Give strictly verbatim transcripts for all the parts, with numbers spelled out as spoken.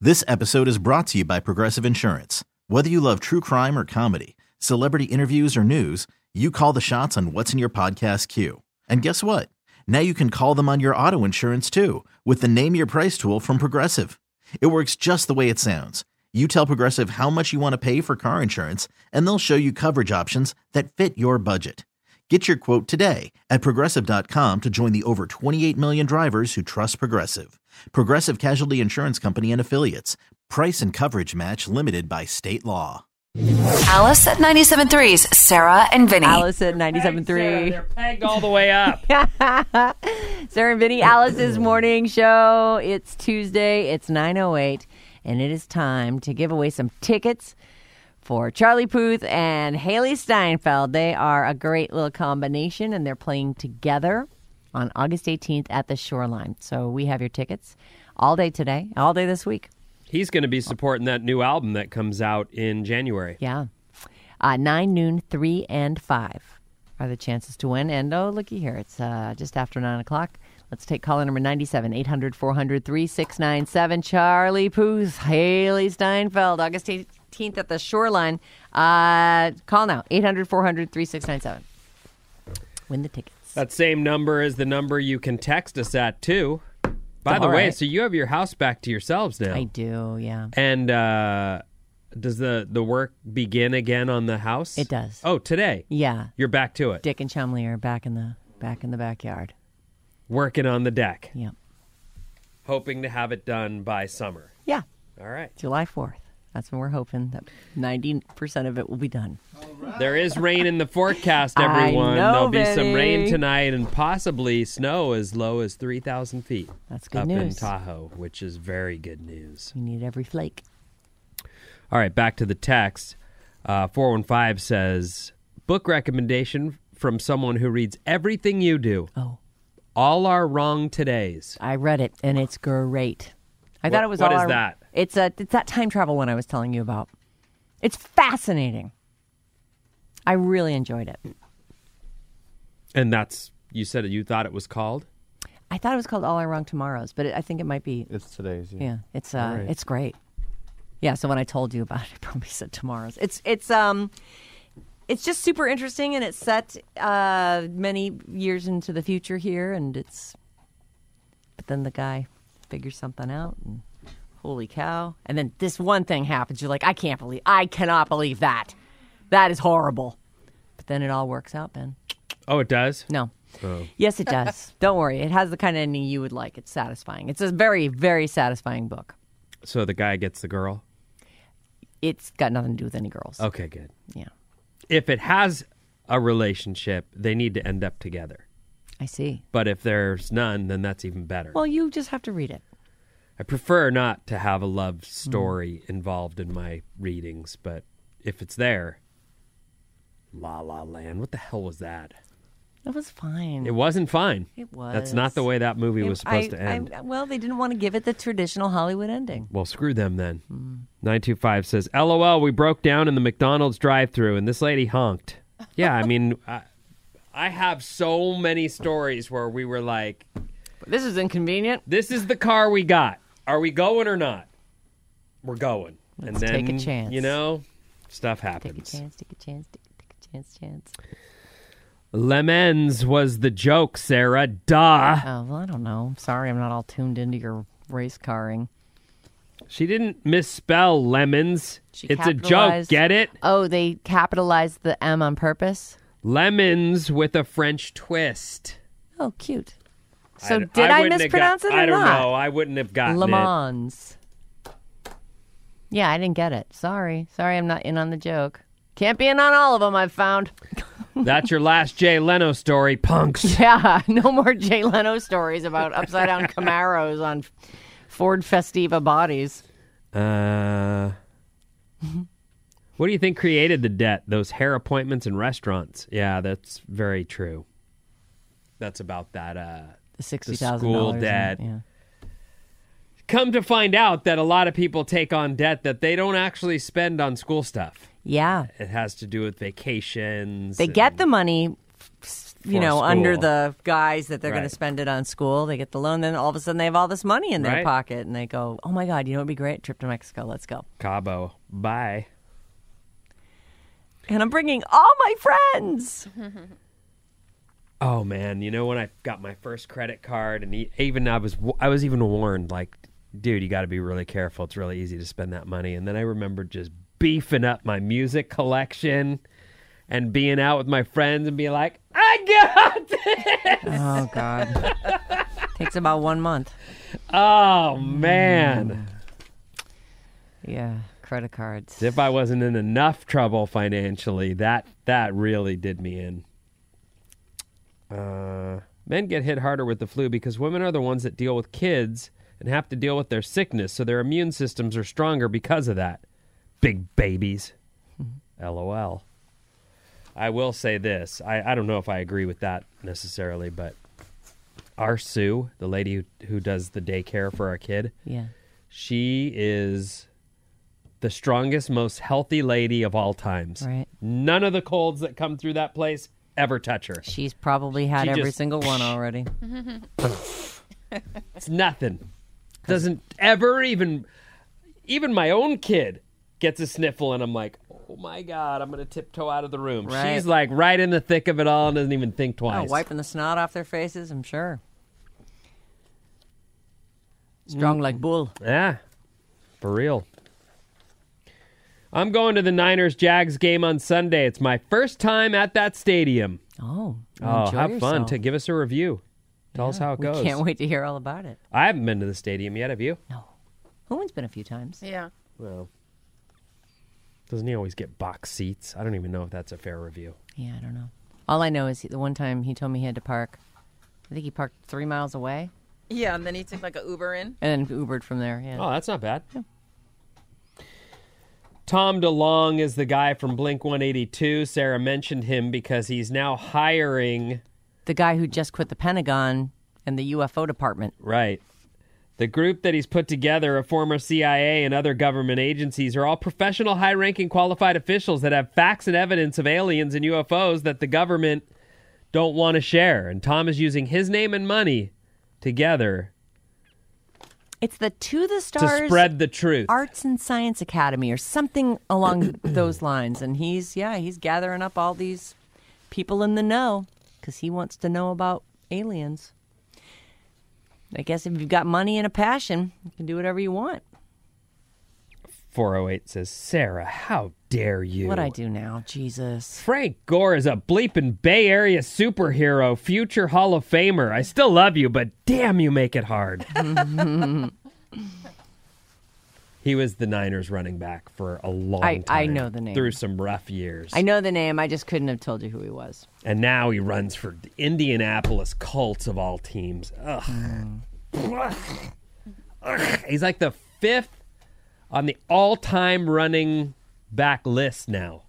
This episode is brought to you by Progressive Insurance. Whether you love true crime or comedy, celebrity interviews or news, you call the shots on what's in your podcast queue. And guess what? Now you can call them on your auto insurance too with the Name Your Price tool from Progressive. It works just the way it sounds. You tell Progressive how much you want to pay for car insurance, and they'll show you coverage options that fit your budget. Get your quote today at Progressive dot com to join the over twenty-eight million drivers who trust Progressive. Progressive Casualty Insurance Company and Affiliates. Price and coverage match limited by state law. Alice at ninety-seven point three's Sarah and Vinny. Alice at ninety-seven point three. They're pegged all the way up. Sarah and Vinny, Alice's morning show. It's Tuesday. It's nine oh eight, and it is time to give away some tickets for Charlie Puth and Haley Steinfeld. They are a great little combination, and they're playing together on August eighteenth at the Shoreline. So we have your tickets all day today, all day this week. He's going to be supporting that new album that comes out in January. Yeah. Uh, nine, noon, three, and five are the chances to win. And, oh, looky here. It's uh, just after nine o'clock. Let's take caller number ninety-seven, eight hundred, four hundred, thirty-six ninety-seven. Charlie Puth, Haley Steinfeld, August eighteenth at the Shoreline. Uh, call now, eight hundred, four hundred, thirty-six ninety-seven. Win the tickets. That same number is the number you can text us at, too. By All the way, right. so you have your house back to yourselves now. I do, yeah. And uh, does the, the work begin again on the house? It does. Oh, today? Yeah. You're back to it. Dick and Chumley are back in the back in the backyard. Working on the deck. Yep. Hoping to have it done by summer. Yeah. All right. July fourth. That's when we're hoping that ninety percent of it will be done. There is rain in the forecast, I everyone. know, There'll be Vinny. some rain tonight and possibly snow as low as three thousand feet. That's good up news. in Tahoe, which is very good news. We need every flake. All right, back to the text. Uh, four one five says, book recommendation from someone who reads everything you do. Oh. All Our Wrong Todays. I read it, and it's great. I What- thought it was what all is our- that? It's a it's that time travel one I was telling you about. It's fascinating. I really enjoyed it. And that's, you said it, you thought it was called? I thought it was called All Our Wrong Tomorrows, but it, I think it might be. It's today's. Yeah. Yeah, it's uh, All right. it's great. Yeah, so when I told you about it, I probably said tomorrow's. It's it's um, it's just super interesting, and it's set uh many years into the future here, and it's. But then the guy figures something out, and holy cow! And then this one thing happens. You're like, I can't believe, I cannot believe that. That is horrible. But then it all works out, Ben. Oh, it does? No. Oh. Yes, it does. Don't worry. It has the kind of ending you would like. It's satisfying. It's a very, very satisfying book. So the guy gets the girl? It's got nothing to do with any girls. Okay, good. Yeah. If it has a relationship, they need to end up together. I see. But if there's none, then that's even better. Well, you just have to read it. I prefer not to have a love story mm. involved in my readings, but if it's there, La La Land, what the hell was that? It was fine. It wasn't fine. It was. That's not the way that movie was supposed I, to end. I, well, they didn't want to give it the traditional Hollywood ending. Well, screw them then. Mm. nine two five says, LOL, we broke down in the McDonald's drive-thru and this lady honked. Yeah, I mean, I, I have so many stories where we were like, This is inconvenient. this is the car we got. Are we going or not? We're going. Let's and then, take a chance. you know, stuff Take a happens. chance, take a chance, take, take a chance, chance. Lemons was the joke, Sarah. Duh. Oh, well, I don't know. Sorry, I'm not all tuned into your race carring. She didn't misspell lemons. She It's a joke. capitalized- Get it? Oh, they capitalized the M on purpose? Lemons with a French twist. Oh, cute. So d- did I, wouldn't have mispronounce got- it or I don't not? know. I wouldn't have gotten Le it. Mans. Yeah, I didn't get it. Sorry. Sorry I'm not in on the joke. Can't be in on all of them, I've found. That's your last Jay Leno story, punks. Yeah, no more Jay Leno stories about upside-down Camaros on Ford Festiva bodies. Uh, what do you think created the debt? Those hair appointments in restaurants. Yeah, that's very true. That's about that. Uh, The sixty the thousand school dollars. debt. Yeah. Come to find out that a lot of people take on debt that they don't actually spend on school stuff. Yeah. It has to do with vacations. They and- get the money f- you For know, school. under the guise that they're Right. going to spend it on school. They get the loan, then all of a sudden they have all this money in their Right. pocket, and they go, "Oh my God, you know what'd be great? Trip to Mexico. Let's go." Cabo. Bye. And I'm bringing all my friends. Oh man, you know when I got my first credit card, and e- even I was I was even warned, like, dude, you got to be really careful. It's really easy to spend that money. And then I remember just beefing up my music collection and being out with my friends and being like, I got this. Oh God, takes about one month. Oh man. Yeah, credit cards. If I wasn't in enough trouble financially, that that really did me in. Uh, men get hit harder with the flu because women are the ones that deal with kids and have to deal with their sickness, so their immune systems are stronger because of that. Big babies. LOL. I will say this. I, I don't know if I agree with that necessarily, but our Sue, the lady who, who does the daycare for our kid, Yeah. she is the strongest, most healthy lady of all times. Right. None of the colds that come through that place ever touch her. She's probably had She every just- single one already. It's nothing. Doesn't ever even, even my own kid gets a sniffle and I'm like, oh my God, I'm going to tiptoe out of the room. Right. She's like right in the thick of it all and doesn't even think Oh, twice. wiping the snot off their faces, I'm sure. Strong like bull. Yeah, for real. I'm going to the Niners-Jags game on Sunday. It's my first time at that stadium. Oh, Oh, enjoy have fun. yourself. To give us a review. Tell us how it We goes. can't wait to hear all about it. I haven't been to the stadium yet. Have you? No. Owen's been a few times. Yeah. Well, doesn't he always get box seats? I don't even know if that's a fair review. Yeah, I don't know. All I know is he, the one time he told me he had to park, I think he parked three miles away Yeah, and then he took like an Uber in. and then Ubered from there. Yeah. Oh, that's not bad. Tom DeLonge is the guy from Blink one eighty-two. Sarah mentioned him because he's now hiring... The guy who just quit the Pentagon and the U F O department. Right. The group that he's put together of former C I A and other government agencies are all professional, high-ranking, qualified officials that have facts and evidence of aliens and U F Os that the government don't want to share. And Tom is using his name and money together It's the To the to Stars spread the truth. Arts and Science Academy or something along those lines. And he's, yeah, he's gathering up all these people in the know because he wants to know about aliens. I guess if you've got money and a passion, you can do whatever you want. four oh eight says, Sarah, how dare you? What I do now, Jesus. Frank Gore is a bleeping Bay Area superhero, future Hall of Famer. I still love you, but damn, you make it hard. He was the Niners running back for a long I- time. I know the name. Through some rough years. I know the name. I just couldn't have told you who he was. And now he runs for the Indianapolis Colts of all teams. Ugh. Mm. Ugh. He's like the fifth on the all-time running back list now.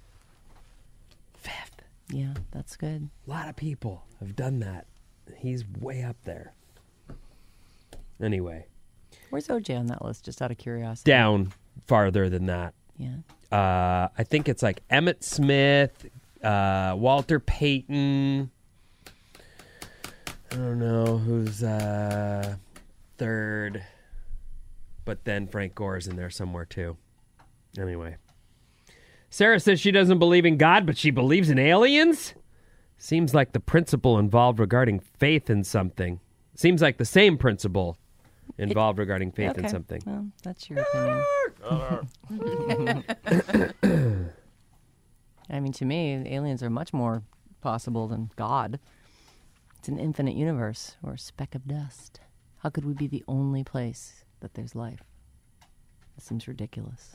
Fifth. Yeah, that's good. A lot of people have done that. He's way up there. Anyway, Where's O J on that list, just out of curiosity? down farther than that. Yeah. Uh, I think it's like Emmitt Smith, uh, Walter Payton. I don't know who's uh, third. But then Frank Gore's in there somewhere too. Anyway. Sarah says she doesn't believe in God, but she believes in aliens? Seems like the principle involved regarding faith in something. Seems like the same principle involved regarding faith in Okay. something. Well, that's your opinion. I mean, to me, aliens are much more possible than God. It's an infinite universe or a speck of dust. How could we be the only place that there's life? That seems ridiculous.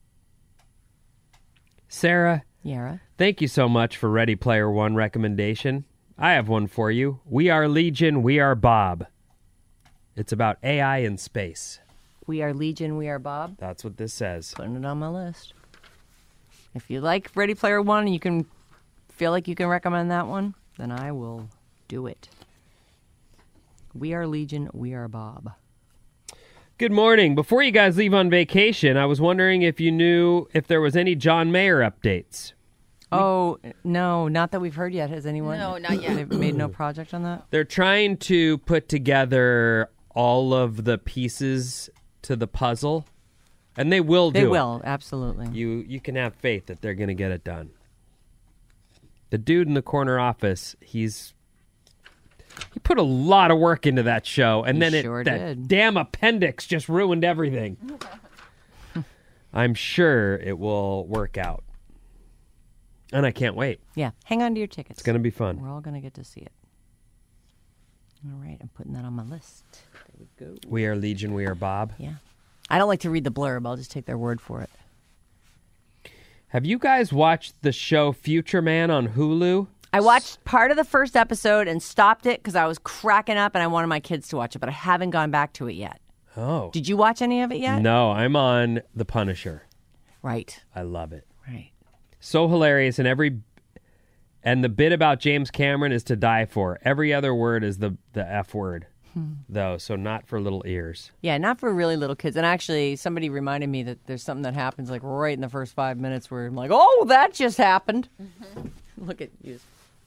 Sarah, Yara? thank you so much for Ready Player One recommendation. I have one for you. We Are Legion, We Are Bob. It's about A I in space. We are Legion, we are Bob. That's what this says. Putting it on my list. If you like Ready Player One and you can feel like you can recommend that one, then I will do it. We are Legion, we are Bob. Good morning. Before you guys leave on vacation, I was wondering if you knew if there was any John Mayer updates. Oh, no, not that we've heard yet. Has anyone? No, not yet. They've made no project on that? They're trying to put together all of the pieces to the puzzle, and they will do They it. will, absolutely. You you can have faith that they're going to get it done. The dude in the corner office, he's he put a lot of work into that show, and He then it, sure that did. damn appendix just ruined everything. I'm sure it will work out, and I can't wait. Yeah, hang on to your tickets. It's going to be fun. We're all going to get to see it. All right, I'm putting that on my list. There we go. We are Legion. We are Bob. Yeah. I don't like to read the blurb. I'll just take their word for it. Have you guys watched the show Future Man on Hulu? I watched part of the first episode and stopped it because I was cracking up and I wanted my kids to watch it, but I haven't gone back to it yet. Oh. Did you watch any of it yet? No, I'm on The Punisher. Right. I love it. Right. So hilarious, and every and the bit about James Cameron is to die for. Every other word is the the F word, though, so not for little ears. Yeah, not for really little kids. And actually, somebody reminded me that there's something that happens like right in the first five minutes where I'm like, oh, that just happened. Look at you.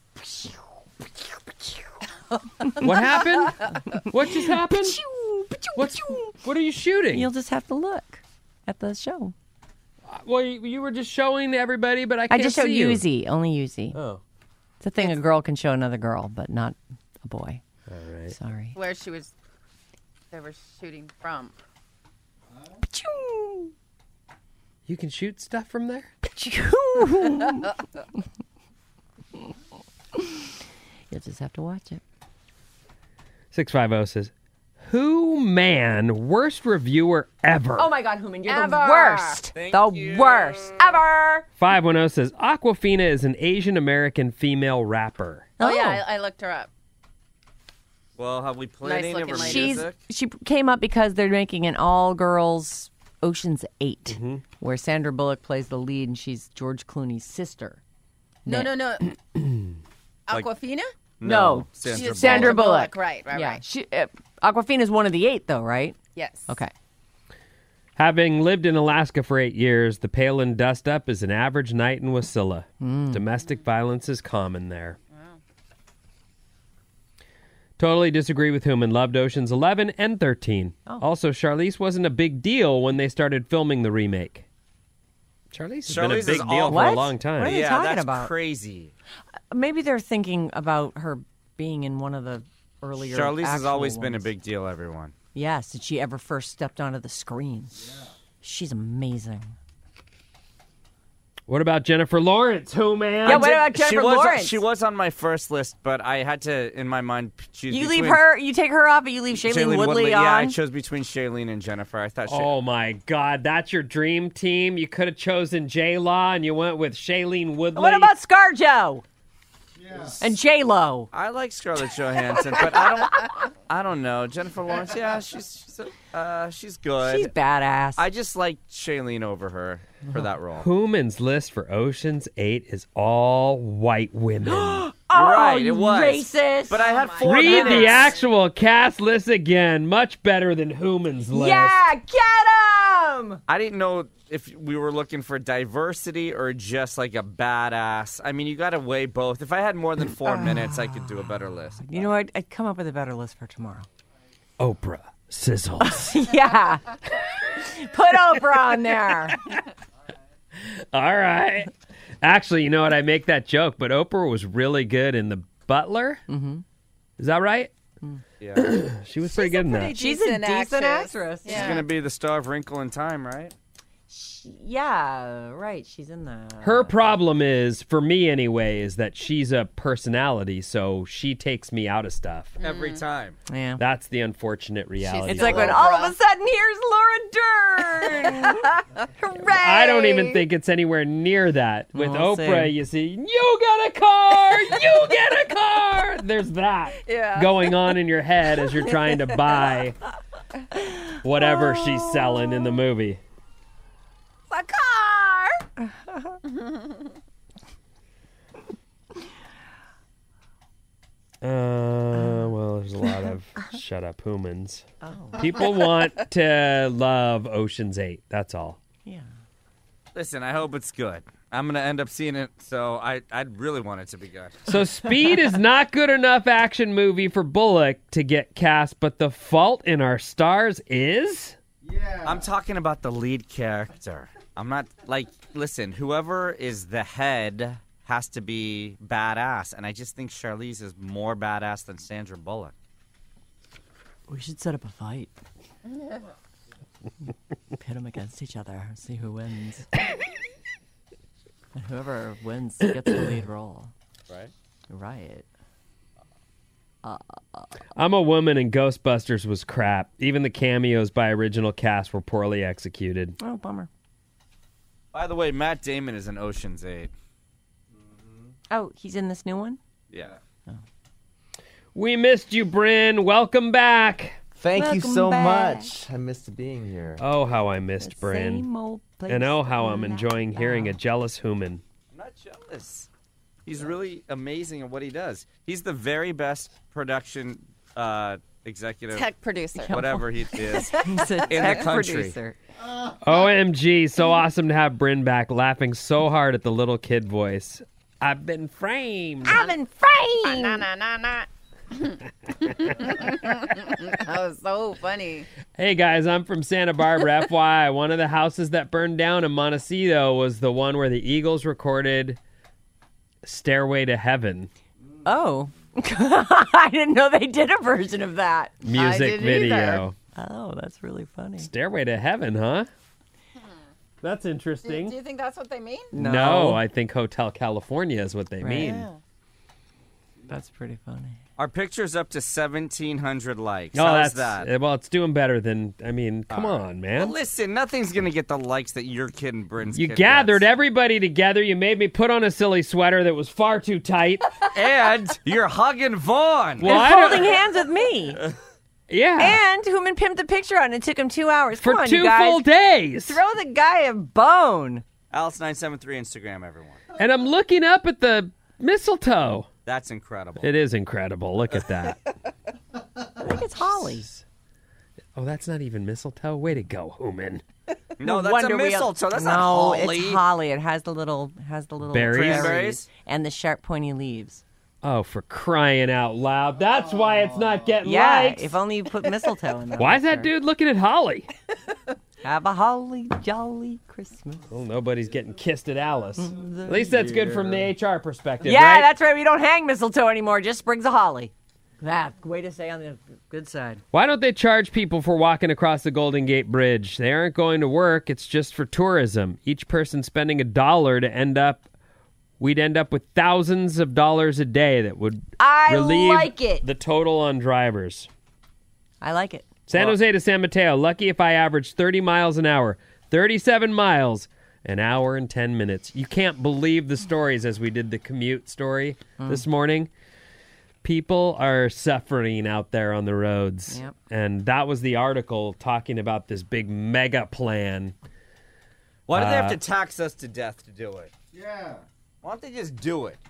What happened? What just happened? What's, what are you shooting? You'll just have to look at the show. Well, you, you were just showing everybody, but I I can't just showed see you. Yuzi, only Yuzi. Oh, It's a thing a girl can show another girl, but not a boy. all right. Sorry. Where she was, they were shooting from. You can shoot stuff from there? You'll just have to watch it. six five zero says, Who man, worst reviewer ever? Oh my God, Human, you're the Ever. worst. the worst ever. five one zero says, Aquafina is an Asian American female rapper. Oh, yeah, I, I looked her up. Well, have we played Nice any of her looking lady. She's music? she came up because they're making an all-girls Ocean's eight, where Sandra Bullock plays the lead, and she's George Clooney's sister. No, Yeah. no, no. Aquafina? No, Sandra She's Bullock. Sandra Bullock. Right, right, yeah, right. she uh, Aquafina's one of the eight, though, right? Yes. Okay. Having lived in Alaska for eight years, the Palin dust-up is an average night in Wasilla. Domestic violence is common there. Totally disagree with whom and loved Oceans eleven and thirteen. Oh. Also, Charlize wasn't a big deal when they started filming the remake. Charlize has been a Charlize big is deal all- for What? a long time. What are they Yeah, talking that's about? crazy. Maybe they're thinking about her being in one of the earlier. Charlize has actual always been a ones. big deal, everyone. Yes, did she ever first stepped onto the screen? She's amazing. What about Jennifer Lawrence? Who, man? Yeah, what about she Jennifer was, Lawrence? She was on my first list, but I had to, in my mind, choose You between leave her, you take her off, but you leave Shailene, Woodley, on. Yeah, I chose between Shailene and Jennifer. I thought. Sha- Oh, my God. That's your dream team? You could have chosen J-Law, and you went with Shailene Woodley. What about ScarJo? And J Lo. I like Scarlett Johansson, but I don't. I don't know Jennifer Lawrence. Yeah, she's she's, uh, she's good. She's badass. I just like Shailene over her for that role. Human's list for Ocean's eight is all white women. oh, right, you it was. racist. But I had four Read minutes. the actual cast list again. Much better than Human's list. Yeah, get him. I didn't know if we were looking for diversity or just like a badass. I mean, you got to weigh both. If I had more than four minutes, I could do a better list. You know what? I'd come up with a better list for tomorrow. Oprah sizzles. Yeah. Put Oprah on there. All right. Actually, you know what? I make that joke, but Oprah was really good in The Butler. Mm-hmm. Is that right? Yeah. She was pretty good in that. She's a decent actress. actress. She's Yeah. going to be the star of Wrinkle in Time, right? Yeah, right. She's in the. Her problem is, for me anyway, is that she's a personality, so she takes me out of stuff. Every time. Yeah. That's the unfortunate reality. It's like when Oprah. all of a sudden here's Laura Dern. Hooray! I don't even think it's anywhere near that. With We'll Oprah, see. you see, you get a car, you get a car. There's that Yeah. going on in your head as you're trying to buy whatever she's selling in the movie. A car. Uh, well, there's a lot of shut up humans. People want to love Ocean's Eight. That's all. Yeah. Listen, I hope it's good. I'm gonna end up seeing it, so I I'd really want it to be good. So Speed is not good enough action movie for Bullock to get cast, but The Fault in Our Stars is? Yeah. I'm talking about the lead character. I'm not like listen, whoever is the head has to be badass, and I just think Charlize is more badass than Sandra Bullock. We should set up a fight. Pit them against each other. See who wins. And whoever wins gets the lead role. Right? Right. I'm a Woman and Ghostbusters was crap. Even the cameos by original cast were poorly executed. Oh, bummer. By the way, Matt Damon is in Ocean's Eight. Oh, he's in this new one? Yeah. We missed you, Bryn. Welcome back. Thank you Welcome so back. much. I missed being here. Oh, how I missed The Bryn. same old place And oh, how I'm in enjoying that hearing a town. jealous human. I'm not jealous. He's really amazing at what he does. He's the very best production uh, executive, Tech producer. whatever he is. He's a In the tech country. producer. O M G, so awesome to have Bryn back, laughing so hard at the little kid voice. I've been framed. I've been framed. Nah, nah, nah, nah. That was so funny. Hey guys, I'm from Santa Barbara. F Y I, one of the houses that burned down in Montecito was the one where the Eagles recorded Stairway to Heaven Oh. I didn't know they did a version of that. music didn't video. Oh, that's really funny. Stairway to Heaven, huh? That's Do, interesting. do you think that's what they mean? No. I think Hotel California is what they Right. mean. Yeah. That's pretty funny. Our picture's up to seventeen hundred likes. Oh, How's that's that? well. It's doing better than. I mean, come on, Well, man. listen, nothing's going to get the likes that your kid and Bryn's You kid gathered gets. everybody together. You made me put on a silly sweater that was far too tight. And you're hugging Vaughn. Well, I and don't- holding hands with me. Yeah, And Human pimped the picture out, and it took him two hours. for Come on, two you guys. full days. Throw the guy a bone. Alice nine seven three Instagram, everyone. And I'm looking up at the mistletoe. That's incredible. It is incredible. Look at that. I think it's holly. Oh, that's not even mistletoe. Way to go, Human. no, that's Wonder a we- mistletoe. That's no, not holly. it's holly. It has the little has the little Berries? Berries? and the sharp pointy leaves. Oh, for crying out loud. That's why it's not getting Yeah, likes. if only you put mistletoe in there. Why is that dude looking at Holly? Have a holly jolly Christmas. Well, nobody's getting kissed at Alice. At least that's good from the H R perspective, Yeah, right? that's right. We don't hang mistletoe anymore. Just sprigs of holly. That way to stay on the good side. Why don't they charge people for walking across the Golden Gate Bridge? They aren't going to work. It's just for tourism. Each person spending a dollar to end up, we'd end up with thousands of dollars a day that would I relieve like it. the total on drivers. I like it. San Jose to San Mateo. Lucky if I average thirty miles an hour. thirty-seven miles, an hour and ten minutes. You can't believe the stories as we did the commute story Mm. this morning. People are suffering out there on the roads. Yep. And that was the article talking about this big mega plan. Why do they have Uh, to tax us to death to do it? Yeah. Why don't they just do it?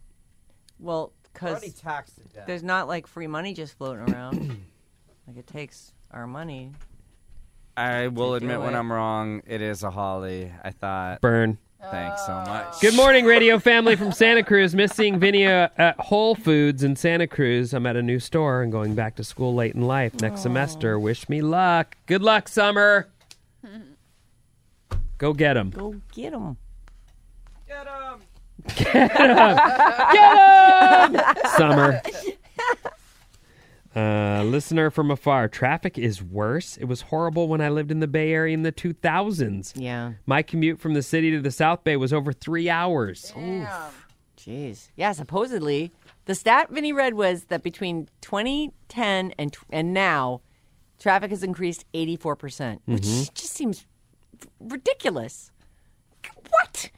Well, We're already because taxed to death. there's not like free money just floating around. Like it takes our money. I will do admit when it. I'm wrong. It is a holly. I thought. Burn. Thanks so much. Good morning, radio family from Santa Cruz. Miss seeing Vinny uh, at Whole Foods in Santa Cruz. I'm at a new store and going back to school late in life next semester. Wish me luck. Good luck, Summer. Go get him. Go get them. Get 'em. Summer. Uh, listener from afar. Traffic is worse. It was horrible when I lived in the Bay Area in the two thousands. Yeah. My commute from the city to the South Bay was over three hours. Jeez. Yeah, supposedly. The stat Vinny read was that between twenty ten and tw- and now, traffic has increased eighty-four percent, which just seems r- ridiculous. What?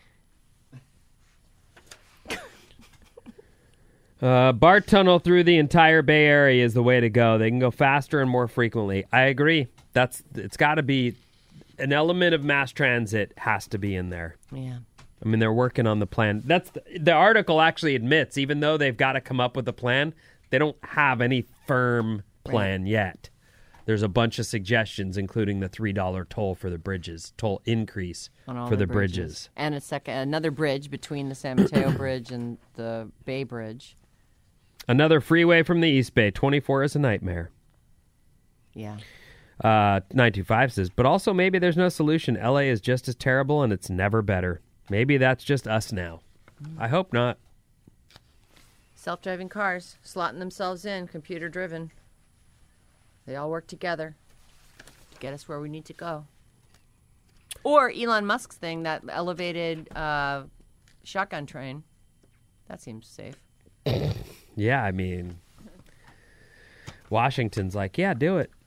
Uh, BART tunnel through the entire Bay Area is the way to go. They can go faster and more frequently. I agree. That's it's got to be an element of mass transit has to be in there. Yeah. I mean, they're working on the plan. That's the, the article actually admits, even though they've got to come up with a plan, they don't have any firm plan yet. There's a bunch of suggestions, including the three dollar toll for the bridges, toll increase On all for the bridges. And a second, another bridge between the San Mateo Bridge and the Bay Bridge. Another freeway from the East Bay. twenty-four is a nightmare. Yeah. Uh, nine two five says, but also maybe there's no solution. L A is just as terrible and it's never better. Maybe that's just us now. I hope not. Self-driving cars, slotting themselves in, computer-driven. They all work together to get us where we need to go. Or Elon Musk's thing, that elevated uh, shotgun train. That seems safe. Yeah, I mean, Washington's like, yeah, do it.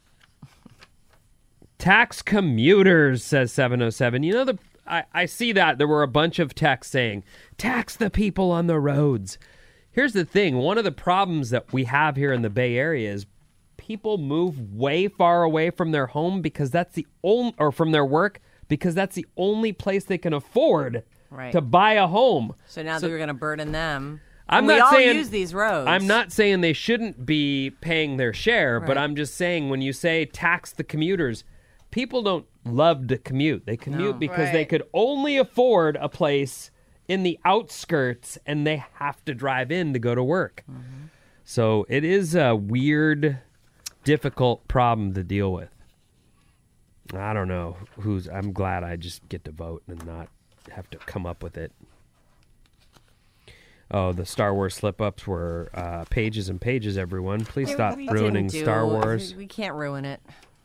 Tax commuters, says seven oh seven. You know, the I, I see that. There were a bunch of texts saying, tax the people on the roads. Here's the thing. One of the problems that we have here in the Bay Area is people move way far away from their home because that's the only, or from their work, because that's the only place they can afford Right. to buy a home. So now So- that we're going to burden them. I'm we not all saying use these roads. I'm not saying they shouldn't be paying their share, but Right. I'm just saying when you say tax the commuters, people don't love to commute. They commute No. because they Right. could only afford a place in the outskirts and they have to drive in to go to work. Mm-hmm. So it is a weird, difficult problem to deal with. I don't know who's. I'm glad I just get to vote and not have to come up with it. Oh, the Star Wars slip-ups were uh, pages and pages, everyone. Please We- stop we ruining didn't do- Star Wars. We can't ruin it.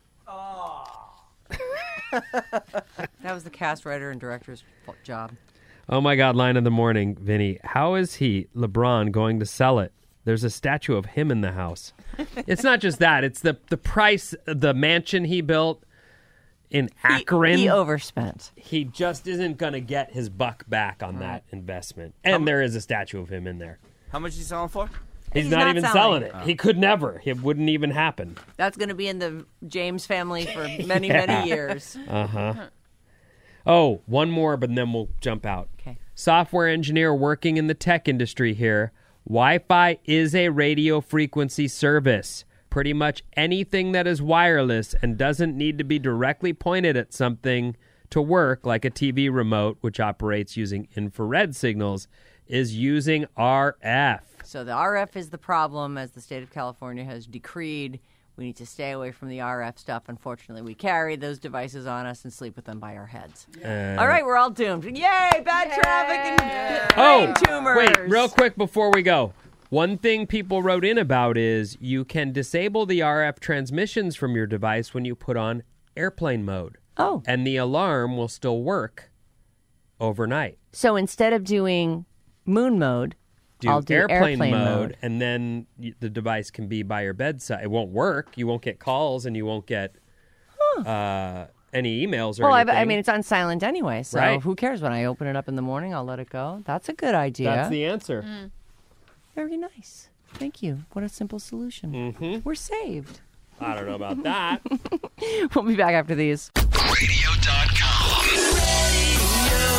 That was the cast writer and director's job. Oh, my God, line of the morning, Vinny. How is he, LeBron, going to sell it? There's a statue of him in the house. It's not just that. It's the, the price, the mansion he built in Akron. He, he overspent. He just isn't going to get his buck back on that investment. And there is a statue of him in there. How much are you selling for? He's, He's not, not even selling. selling it. He could never. It wouldn't even happen. That's going to be in the James family for many, Yeah. many years. Oh, one more, but then we'll jump out. Okay. Software engineer working in the tech industry here. Wi-Fi is a radio frequency service. Pretty much anything that is wireless and doesn't need to be directly pointed at something to work, like a T V remote, which operates using infrared signals, is using R F. So the R F is the problem, as the state of California has decreed. We need to stay away from the R F stuff. Unfortunately, we carry those devices on us and sleep with them by our heads. Uh, All right, we're all doomed. Yay, bad traffic and Oh, brain tumors. wait, real quick before we go. One thing people wrote in about is you can disable the R F transmissions from your device when you put on airplane mode. Oh. And the alarm will still work overnight. So instead of doing moon mode, Do I'll do airplane, airplane mode, mode. and then y- the device can be by your bedside. It won't work. You won't get calls, and you won't get uh, any emails or well, I, anything. I mean, it's on silent anyway, so Right. who cares when I open it up in the morning? I'll let it go. That's a good idea. That's the answer. Very nice. Thank you. What a simple solution. Mm-hmm. We're saved. I don't know about that. We'll be back after these. radio dot com.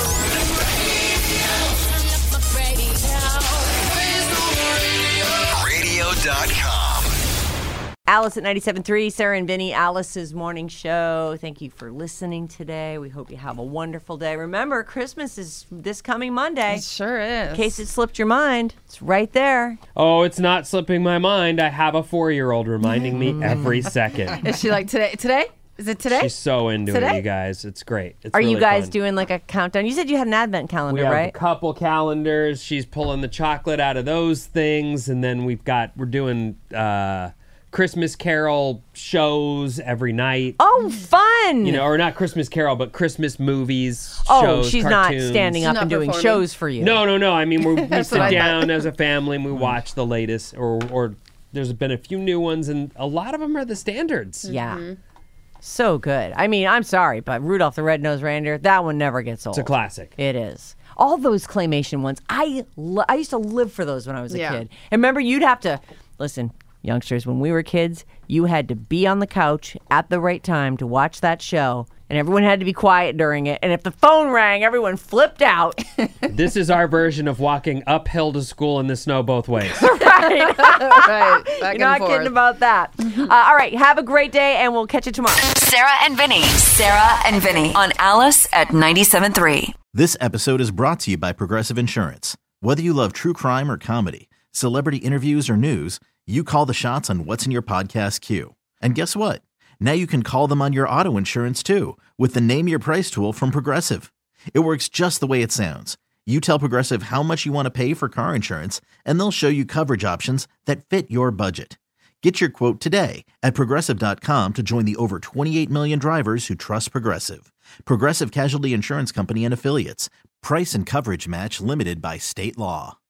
radio dot com. Alice at ninety-seven point three, Sarah and Vinny, Alice's morning show. Thank you for listening today. We hope you have a wonderful day. Remember, Christmas is this coming Monday. It sure is. In case it slipped your mind, it's right there. Oh, it's not slipping my mind. I have a four-year-old reminding me every second. Is she like today? Today? Is it today? She's so into it, Today? you guys. It's great. It's Are you really guys fun. doing like a countdown? You said you had an advent calendar, We have right? a couple calendars. She's pulling the chocolate out of those things, and then we've got we're doing uh, Christmas Carol shows every night. Oh, fun! You know, or not Christmas Carol, but Christmas movies. oh, shows, she's cartoons. not standing She's up not and doing performing. shows for you. No, no, no. I mean, we're, we That's sit what I down thought. as a family and we watch the latest, or or there's been a few new ones, and a lot of them are the standards. Yeah. So good. I mean, I'm sorry, but Rudolph the Red-Nosed Reindeer, that one never gets old. It's a classic. It is. All those claymation ones, I lo- I used to live for those when I was a Yeah. kid. And remember, you'd have to, listen, youngsters, when we were kids, you had to be on the couch at the right time to watch that show. and everyone had to be quiet during it. And if the phone rang, everyone flipped out. This is our version of walking uphill to school in the snow both ways. Right. right. Back You're and not forth. kidding about that. Uh, all right. Have a great day, and we'll catch you tomorrow. Sarah and Vinny. Sarah and Vinny on Alice at ninety-seven point three. This episode is brought to you by Progressive Insurance. Whether you love true crime or comedy, celebrity interviews or news, you call the shots on what's in your podcast queue. And guess what? Now you can call them on your auto insurance too with the Name Your Price tool from Progressive. It works just the way it sounds. You tell Progressive how much you want to pay for car insurance, and they'll show you coverage options that fit your budget. Get your quote today at Progressive dot com to join the over twenty-eight million drivers who trust Progressive. Progressive Casualty Insurance Company and Affiliates. Price and coverage match limited by state law.